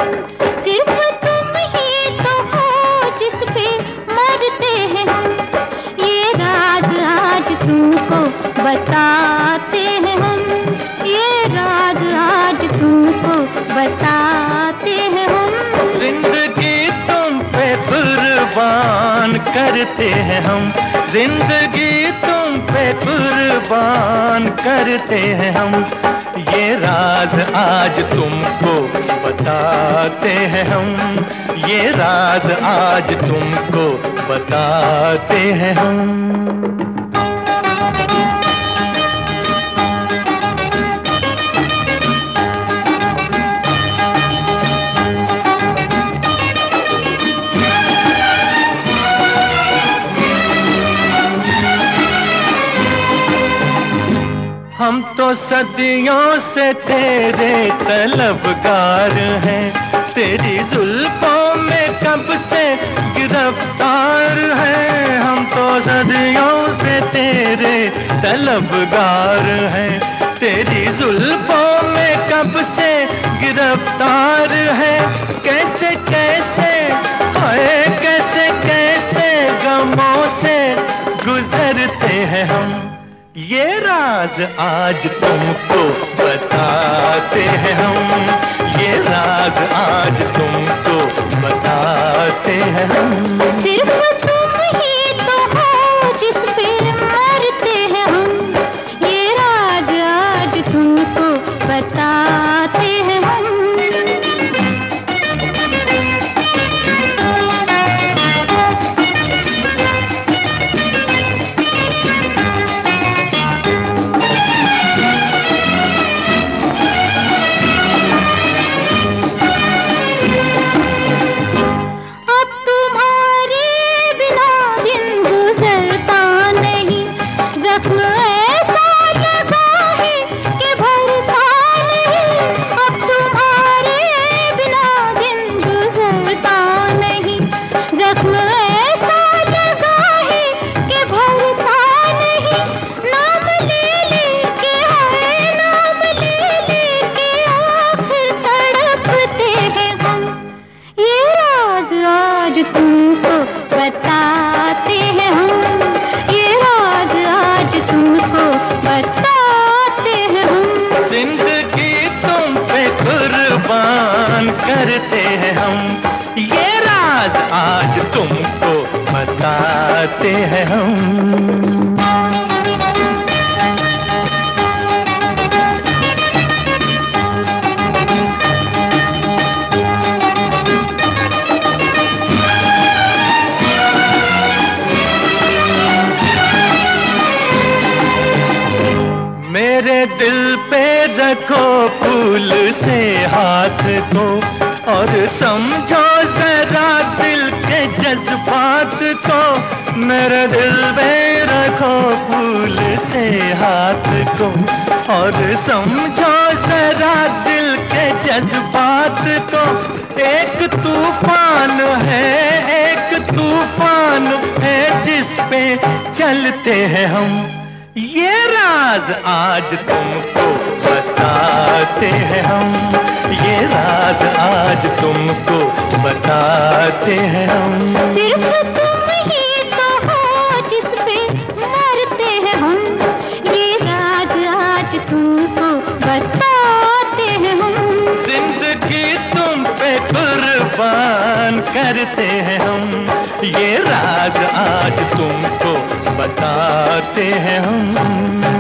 सिर्फ तुम ही तो हो जिस पे मरते हैं हम, ये राज आज तुमको बताते हैं हम, ये राज आज तुमको बताते हैं हम। जिंदगी तुम पे कुर्बान करते हैं हम, जिंदगी तुम पे कुर्बान करते हैं हम, ये राज आज तुमको बताते हैं हम, ये राज आज तुमको बताते हैं हम। हम तो सदियों से तेरे तलबगार हैं, तेरी जुल्फों में कब से गिरफ्तार हैं। हम तो सदियों से तेरे तलबगार हैं, तेरी जुल्फों में कब से गिरफ्तार हैं। कैसे कैसे हाय कैसे कैसे गमों से गुजरते हैं हम, ये राज आज तुमको बताते हैं हम, ये राज आज तुमको बताते हैं हम। सिर्फ तुम ही तो हो जिस पे मरते हैं हम, ये राज आज तुमको बताते हैं हम। तुमको बताते हैं हम, ये राज आज तुमको बताते हैं हम। जिंदगी तुम पे कुर्बान करते हैं हम, ये राज आज तुमको बताते हैं हम। मेरे दिल पे रखो फूल से हाथ को, और समझो जरा दिल के जज्बात को। मेरे दिल पे रखो फूल से हाथ को, और समझो जरा दिल के जज्बात को। एक तूफान है, एक तूफान है जिस पे चलते हैं हम, ये राज आज तुमको बताते हैं हम, ये राज आज तुमको बताते हैं हम। सिर्फ तुम ही तो हो जिस पे मरते हैं हम, ये राज आज तुमको बताते हैं हम। जिंदगी तुम पे कुर्बान करते हैं हम, ये राज आज तुमको बताते हैं हम।